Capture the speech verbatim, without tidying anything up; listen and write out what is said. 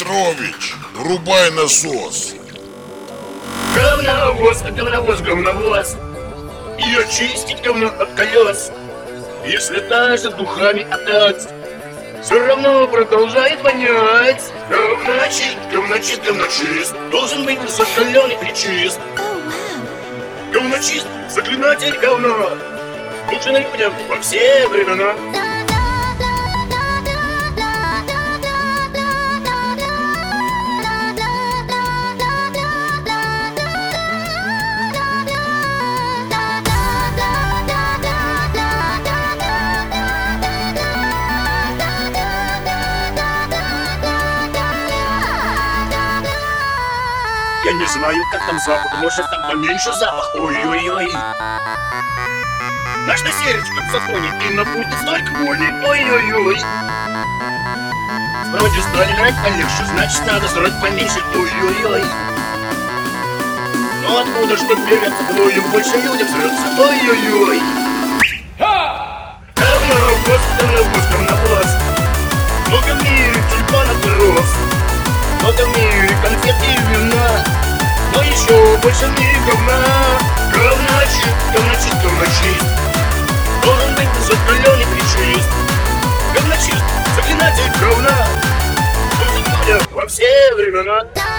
Петрович, врубай насос. Говновоз, говновоз, говновоз. Ее чистить говно от колес. Если даже духами отдать, все равно продолжает вонять. Говночист, говночист, говночист должен быть закаленный и чист. Говночист, заклинатель говна, нужен людям во все времена. Я не знаю, как там запах, может там поменьше запах. Ой-ой-ой. Наш насеречка в законе и на пульте столько боли. Ой-ой-ой. Вроде стали играть полегче, значит надо срать поменьше. Ой-ой-ой. Но откуда что берется, кровью больше людям срется. Ой-ой-ой. Говновоз, говновоз, говновоз. Много в мире тюльпанов и роз. Много в мире конфет и вина. Но еще больше в мире говна. Говночист, говночист, говночист должен быть закаленный и чист. Говночист, заклинатель говна, нужен людям во все времена.